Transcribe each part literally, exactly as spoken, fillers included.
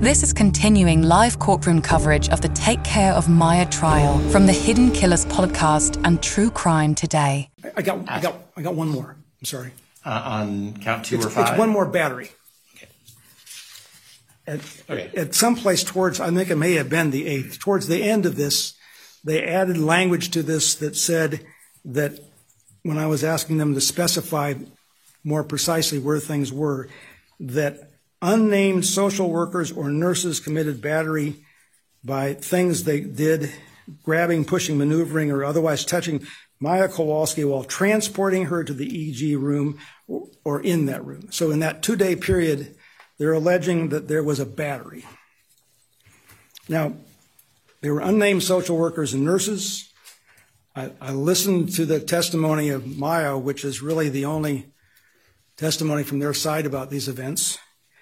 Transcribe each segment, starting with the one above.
This is continuing live courtroom coverage of the Take Care of Maya trial from the Hidden Killers podcast and True Crime Today. I got, I got, I got one more. I'm sorry. Uh, on count two it's, or five? It's one more battery. Okay. At, okay. At some place towards, I think it may have been the eighth, towards the end of this, they added language to this that said that when I was asking them to specify more precisely where things were, that unnamed social workers or nurses committed battery by things they did, grabbing, pushing, maneuvering, or otherwise touching Maya Kowalski while transporting her to the E G room or, or in that room. So in that two-day period, they're alleging that there was a battery. Now, they were unnamed social workers and nurses. I, I listened to the testimony of Maya, which is really the only testimony from their side about these events.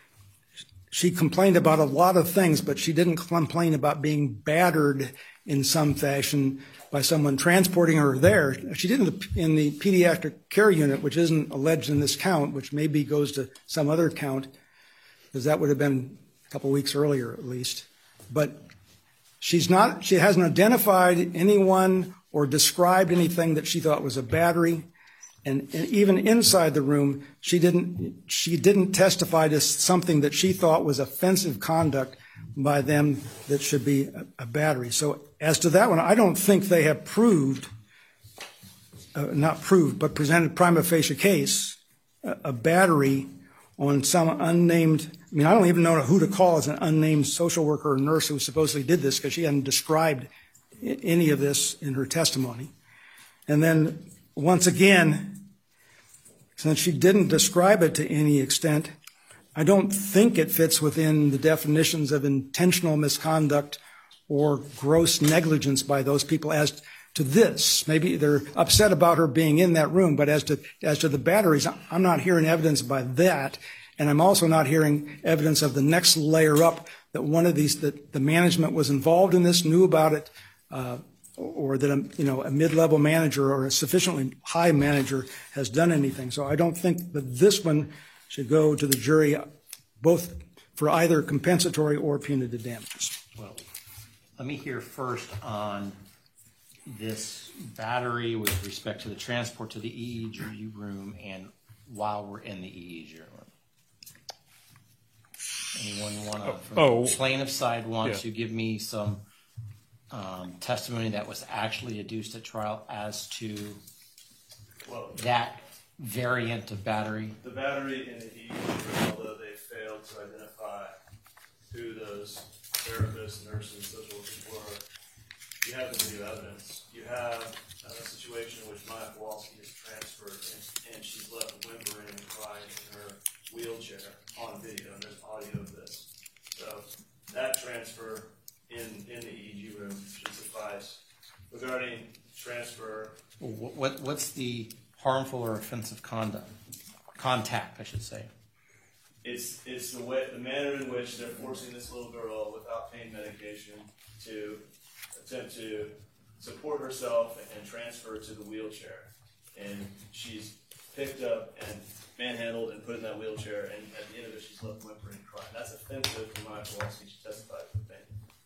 She complained about a lot of things, but she didn't complain about being battered in some fashion by someone transporting her there. She did in the, in the pediatric care unit, which isn't alleged in this count, which maybe goes to some other count, because that would have been a couple weeks earlier at least. But she's not, she hasn't identified anyone or described anything that she thought was a battery. And, and even inside the room, she didn't, she didn't testify to something that she thought was offensive conduct by them that should be a, a battery. So as to that one, I don't think they have proved, uh, not proved, but presented prima facie case, a, a battery on some unnamed, I mean, I don't even know who to call as an unnamed social worker or nurse who supposedly did this, because she hadn't described any of this in her testimony. And then once again, since she didn't describe it to any extent, I don't think it fits within the definitions of intentional misconduct or gross negligence by those people as to this. Maybe they're upset about her being in that room, but as to as to the batteries, I'm not hearing evidence by that, and I'm also not hearing evidence of the next layer up that one of these, that the management was involved in this, knew about it, uh, or that a, you know, a mid-level manager or a sufficiently high manager has done anything. So I don't think that this one should go to the jury, both for either compensatory or punitive damages. Well, let me hear first on this battery with respect to the transport to the E E G room and while we're in the E E G room. Anyone want to, from oh, the plaintiff side, want yeah. to give me some Um, testimony that was actually adduced at trial as to well, that variant of battery? The battery in the E E G room, although they failed to identify who those therapists, nurses, social workers were, you have the video evidence. You have a situation in which Maya Kowalski is transferred and, and she's left whimpering and crying in her wheelchair on video, and there's audio of this. So that transfer in, in the E E G room should suffice. Regarding transfer, What, what what's the harmful or offensive conduct contact? I should say. It's it's the way the manner in which they're forcing this little girl without pain medication to attempt to support herself and transfer to the wheelchair, and she's picked up and manhandled and put in that wheelchair, and at the end of it, she's left whimpering and crying. That's offensive to Maya Kowalski. She testified for pain.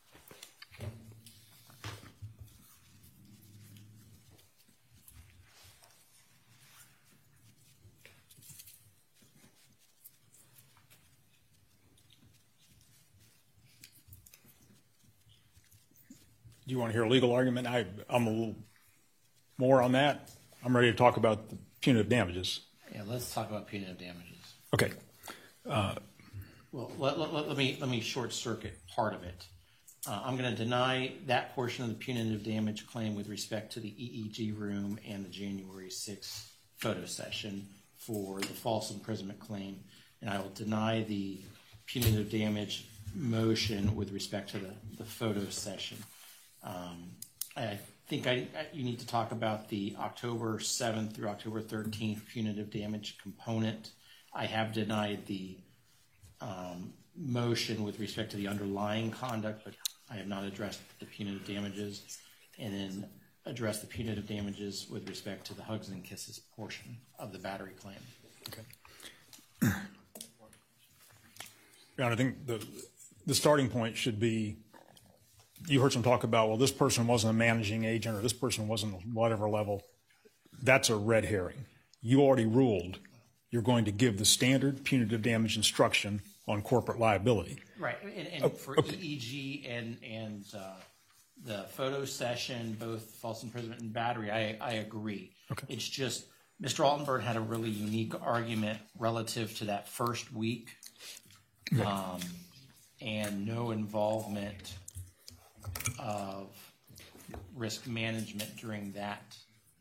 Do you want to hear a legal argument? I, I'm a little more on that. I'm ready to talk about the punitive damages. Yeah, let's talk about punitive damages. Okay. Uh, well, let, let, let me let me short circuit part of it. Uh, I'm going to deny that portion of the punitive damage claim with respect to the E E G room and the January sixth photo session for the false imprisonment claim, and I will deny the punitive damage motion with respect to the, the photo session. Um, I think I, I, you need to talk about the October seventh through October thirteenth punitive damage component. I have denied the um, motion with respect to the underlying conduct, but I have not addressed the punitive damages, and then address the punitive damages with respect to the hugs and kisses portion of the battery claim. Okay. Your Honor, I think the the starting point should be, you heard some talk about, well, this person wasn't a managing agent or this person wasn't whatever level. That's a red herring. You already ruled you're going to give the standard punitive damage instruction on corporate liability. Right, and, and Oh, for okay. E E G and, and uh, the photo session, both false imprisonment and battery, I, I agree. Okay. It's just, Mister Altenberg had a really unique argument relative to that first week, um, and no involvement of risk management during that.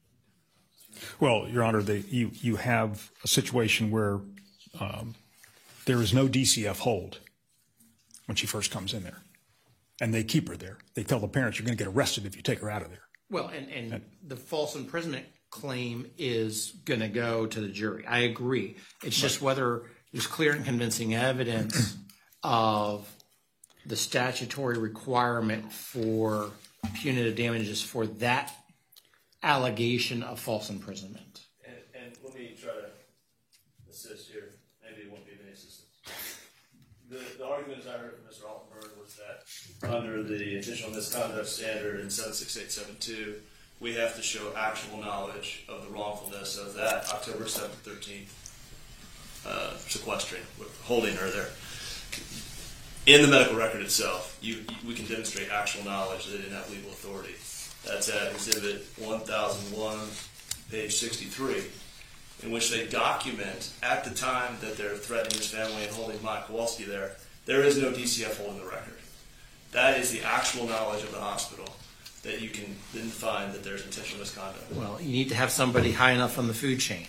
Well, Your Honor, the, you, you have a situation where um, there is no D C F hold when she first comes in there. And they keep her there. They tell the parents, you're going to get arrested if you take her out of there. Well, and, and the false imprisonment claim is going to go to the jury. I agree. It's just whether there's clear and convincing evidence of the statutory requirement for punitive damages for that allegation of false imprisonment. And, and let me try to assist here. Maybe it won't be any assistance. The, the arguments I heard from Mister Altenberg was that under the intentional misconduct standard in seven six eight seven two, we have to show actual knowledge of the wrongfulness of that October seventh, thirteenth uh, sequestering, holding her there. In the medical record itself, you, you, we can demonstrate actual knowledge that they didn't have legal authority. That's at Exhibit one thousand one, page sixty-three, in which they document at the time that they're threatening his family and holding Mike Kowalski there, there is no D C F hold in the record. That is the actual knowledge of the hospital that you can then find that there's intentional misconduct. Well, you need to have somebody high enough on the food chain.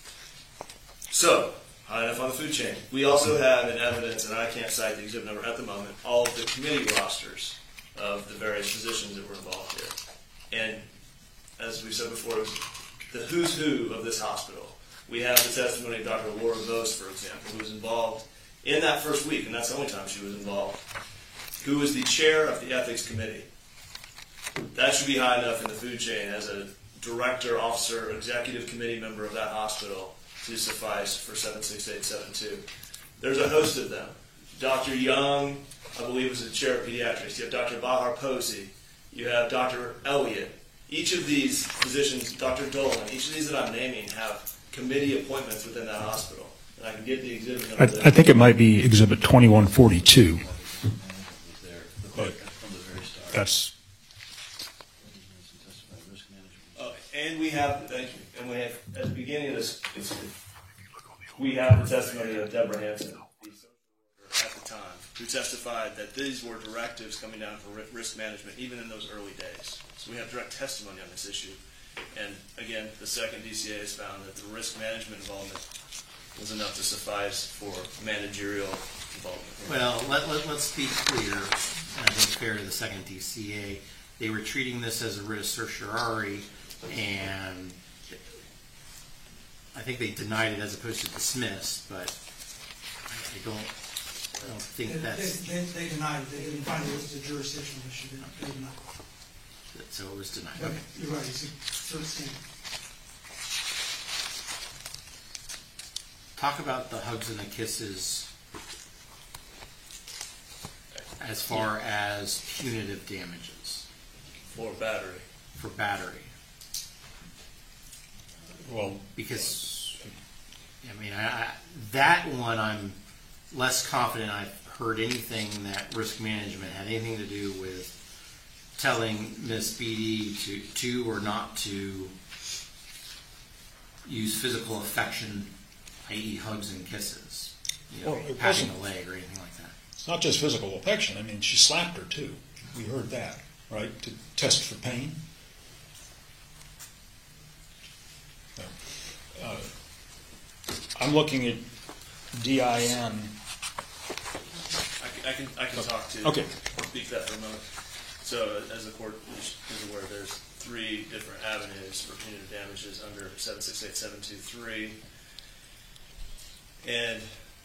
So, high enough on the food chain. We also have in evidence, and I can't cite the exhibit number at the moment, all of the committee rosters of the various physicians that were involved here. And as we said before, it was the who's who of this hospital. We have the testimony of Doctor Laura Vos, for example, who was involved in that first week, and that's the only time she was involved, who was the chair of the ethics committee. That should be high enough in the food chain as a director, officer, executive committee member of that hospital to suffice for seven six eight seven two. There's a host of them. Doctor Young, I believe, was the chair of pediatrics. You have Doctor Bahar Posey. You have Doctor Elliott. Each of these physicians, Doctor Dolan, each of these that I'm naming have committee appointments within that hospital. And I can get the exhibit number I, there. I think it might be Exhibit twenty-one forty-two. But that's, Uh, and we have, thank you, and we have, at the beginning of this, it's, we have the testimony of Deborah Hanson, the social worker at the time, who testified that these were directives coming down for ri- risk management, even in those early days. So we have direct testimony on this issue. And again, the second D C A has found that the risk management involvement was enough to suffice for managerial involvement. Well, let, let, let's be clear, and I think fair to the second D C A, they were treating this as a writ of certiorari, and I think they denied it as opposed to dismissed, but I don't, I don't think They, that's, they, they denied it. They didn't find it was a jurisdictional issue. They, they denied it. so it was denied. But you're right. It's a third standard. Talk about the hugs and the kisses as far as punitive damages For battery. for battery. well, Because, I mean, I, I, that one I'm less confident I've heard anything that risk management had anything to do with telling Miss Beatty to, to or not to use physical affection, that is hugs and kisses, you know, Well, it patting wasn't- the leg or anything like that. it's not just physical affection. I mean, she slapped her too. We heard that, right? To test for pain. Uh, I'm looking at D I N. I can, I can, I can talk to, Okay. speak that for a moment. So, as the court is is aware, there's three different avenues for punitive damages under seven six eight seven two three. And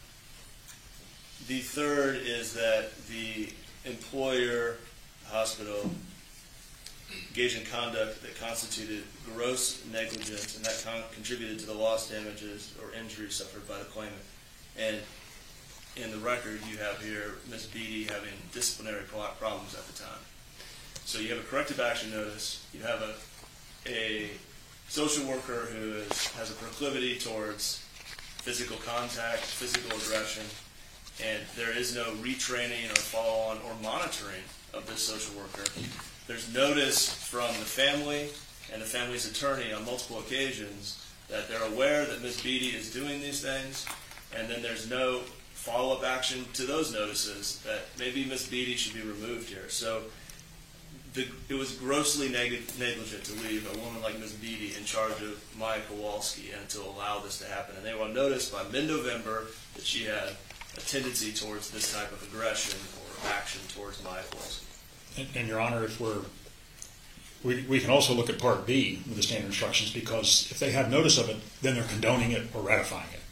the third is that the employer, hospital, engaged in conduct that constituted gross negligence and that con- contributed to the loss, damages, or injuries suffered by the claimant. And in the record, you have here Miz Beatty having disciplinary pro- problems at the time. So you have a corrective action notice. You have a a social worker who is, has a proclivity towards physical contact, physical aggression, and there is no retraining or follow-on or monitoring of this social worker. There's notice from the family and the family's attorney on multiple occasions that they're aware that Miz Beatty is doing these things, and then there's no follow-up action to those notices that maybe Miz Beatty should be removed here. So the, it was grossly neg- negligent to leave a woman like Miz Beatty in charge of Maya Kowalski and to allow this to happen. And they were on notice by mid-November that she had a tendency towards this type of aggression or action towards Maya Kowalski. And, and Your Honor, if we're, we, we can also look at Part B with the standard instructions, because if they have notice of it, then they're condoning it or ratifying it.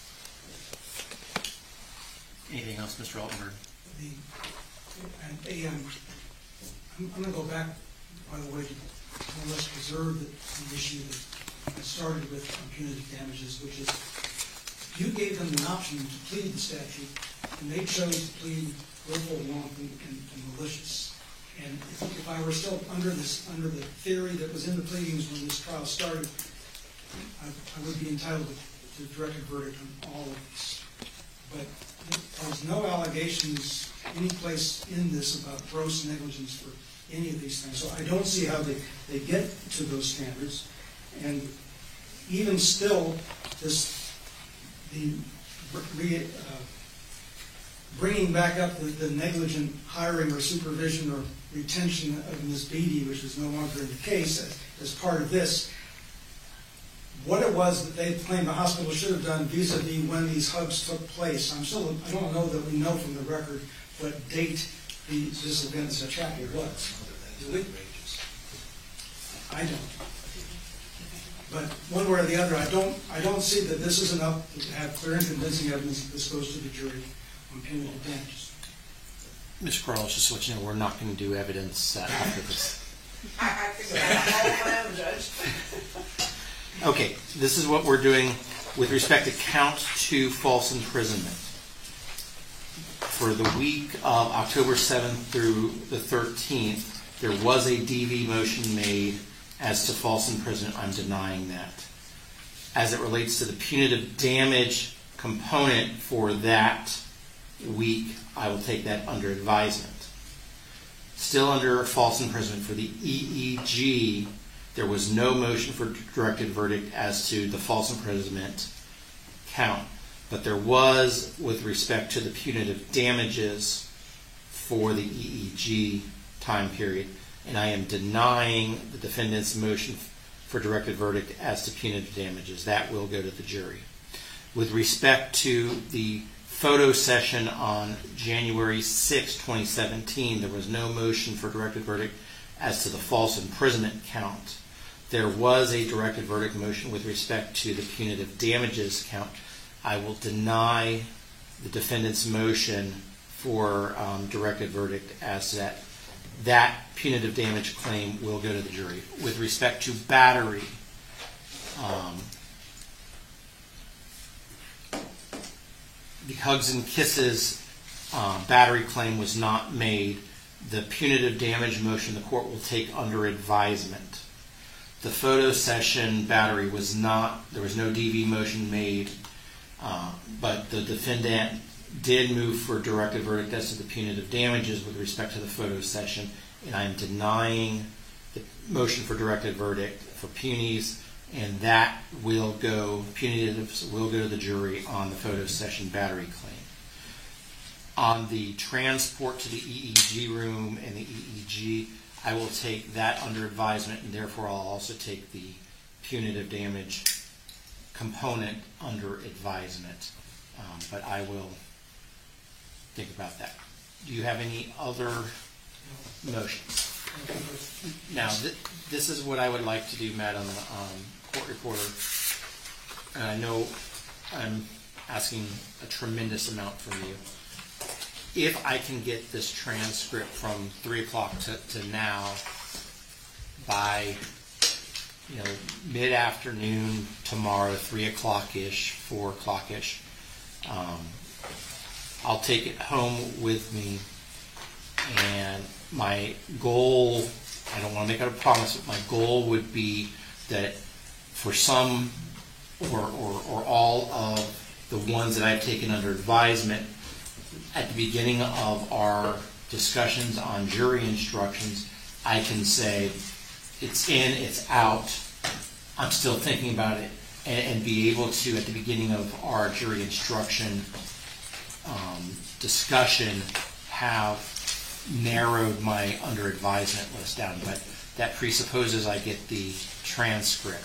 Anything else, Mister Altenberg? The, and a, um, I'm, I'm going to go back, by the way, to more or less preserve the, the issue that I started with on punitive damages, which is you gave them an option to plead the statute, and they chose to plead willful, wrongful, and, and malicious. And if, if I were still under this, under the theory that was in the pleadings when this trial started, I, I would be entitled to, to directed verdict on all of this. But there's no allegations any place in this about gross negligence for any of these things. So I don't see how they, they get to those standards. And even still, this the re, uh, bringing back up the, the negligent hiring or supervision or retention of Miz Beatty, which is no longer in the case, as, as part of this, what it was that they claimed the hospital should have done vis-a-vis when these hugs took place. I'm still, I don't know that we know from the record what date the, this event, this chapter was. Do we? I don't. But one way or the other, I don't, I don't see that this is enough to have clear and convincing evidence that this goes to the jury on punitive damages. Mister Carlos, just to let you know, we're not going to do evidence uh, after this. I, I figured out all my own, Judge. Okay, this is what we're doing with respect to count two false imprisonment. For the week of October seventh through the thirteenth, there was a D V motion made as to false imprisonment. I'm denying that. As it relates to the punitive damage component for that week, I will take that under advisement. Still under false imprisonment for the E E G, there was no motion for directed verdict as to the false imprisonment count, but there was with respect to the punitive damages for the E E G time period, and I am denying the defendant's motion for directed verdict as to punitive damages. That will go to the jury. With respect to the photo session on January sixth, twenty seventeen, there was no motion for directed verdict as to the false imprisonment count. There was a directed verdict motion with respect to the punitive damages count. I will deny the defendant's motion for um, directed verdict as to that. That punitive damage claim will go to the jury. With respect to battery, um, the hugs and kisses uh, battery claim was not made. The punitive damage motion the court will take under advisement. The photo session battery was not, there was no D V motion made, uh, but the defendant did move for a directed verdict as to the punitive damages with respect to the photo session, and I am denying the motion for directed verdict for punies, and that will go, punitives will go to the jury on the photo session battery claim. On the transport to the E E G room and the E E G, I will take that under advisement, and therefore I'll also take the punitive damage component under advisement. Um, but I will think about that. Do you have any other motions? Now, th- this is what I would like to do, Madam um, Court Reporter. And I know I'm asking a tremendous amount from you. If I can get this transcript from three o'clock to, to now by, you know, mid-afternoon tomorrow, three o'clock-ish, four o'clock-ish, um, I'll take it home with me, and my goal, I don't want to make it a promise, but my goal would be that for some or, or, or all of the ones that I've taken under advisement, at the beginning of our discussions on jury instructions, I can say, it's in, it's out, I'm still thinking about it, and, and be able to, at the beginning of our jury instruction um, discussion, have narrowed my under advisement list down. But that presupposes I get the transcript.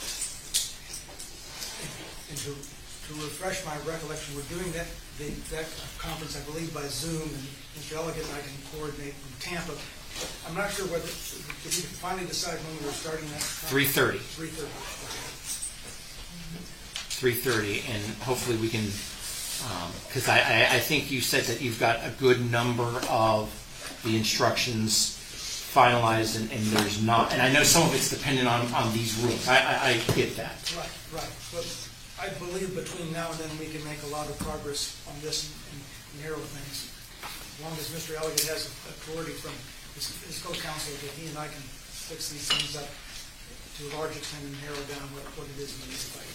And to, to refresh my recollection, we're doing that, the, that conference, I believe, by Zoom, and Mister Elliott and I can coordinate from Tampa. I'm not sure whether, did we finally decide when we were starting that? three thirty. three thirty, three thirty, and hopefully we can, because I, I, I think you said that you've got a good number of the instructions finalized, and, and there's not, and I know some of it's dependent on, on these rules. I, I, I get that. Right, right. But I believe between now and then we can make a lot of progress on this and, and narrow things. As long as Mister Elliott has authority from his, his co-counsel, that he and I can fix these things up to a large extent and narrow down what, what it is we need to fight.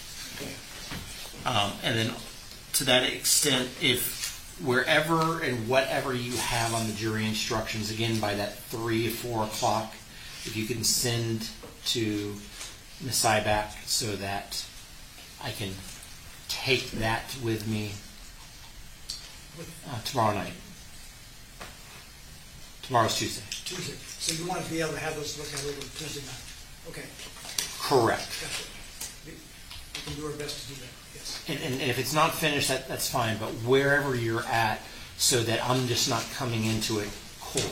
Um, and then to that extent, if wherever and whatever you have on the jury instructions, again, by that three or four o'clock, if you can send to Miz Sybak so that I can take that with me uh, tomorrow night. Tomorrow's Tuesday. Tuesday. So you want to be able to have those look at over Tuesday night? Okay. Correct. Gotcha. We, we can do our best to do that. Yes. And, and, and if it's not finished, that, that's fine. But wherever you're at, so that I'm just not coming into it cold.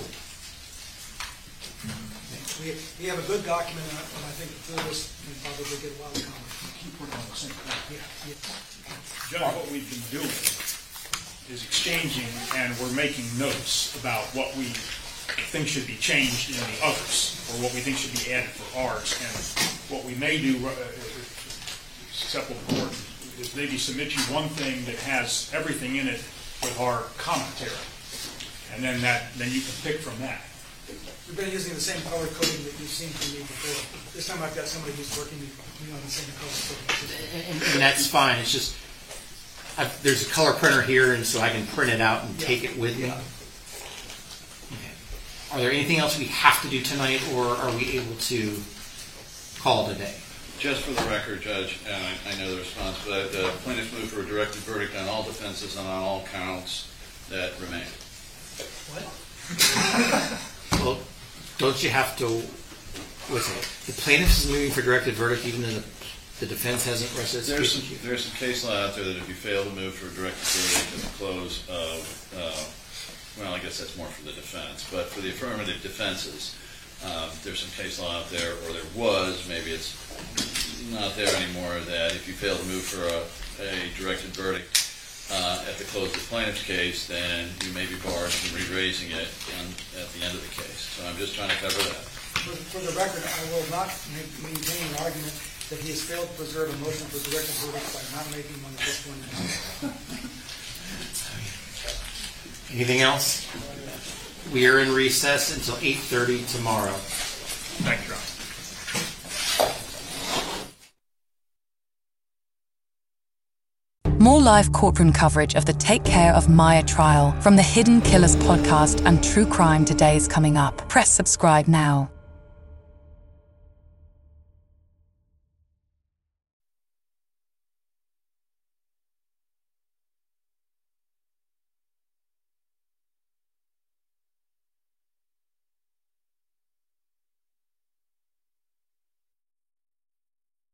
We, we have a good document, and I, and I think the two of us can probably get a lot of comments. Keep working on the same thing. Yeah, yeah. Judge, what we've been doing is exchanging, and we're making notes about what we think should be changed in the others, or what we think should be added for ours. And what we may do, uh, acceptable to the board, is maybe submit you one thing that has everything in it with our commentary, and then that then you can pick from that. We've been using the same color coding that you've seen from me before. This time I've got somebody who's working with me on the same color coding. And, and that's fine. It's just I've, there's a color printer here, and so I can print it out and Yeah. take it with me. Yeah. Okay. Are there anything else we have to do tonight, or are we able to call today? Just for the record, Judge, and I, I know the response, but the plaintiffs moved for a directed verdict on all defenses and on all counts that remain. What? Well, don't you have to? What's it? The plaintiff is moving for directed verdict, even though the, the defense hasn't rested. its There's case? some, there's some case law out there that if you fail to move for a directed verdict at the close of, uh, well, I guess that's more for the defense, but for the affirmative defenses, um, there's some case law out there, or there was, maybe it's not there anymore, that if you fail to move for a, a directed verdict uh, at the close of the plaintiff's case, then you may be barred from re-raising it in, at the end of the case. So I'm just trying to cover that. For, for the record, I will not make, maintain an argument that he has failed to preserve a motion for directed verdict by not making one at this point. Anything else? We are in recess until eight thirty tomorrow. Thank you, Ron. More live courtroom coverage of the Take Care of Maya trial from the Hidden Killers podcast and True Crime Today is coming up. Press subscribe now.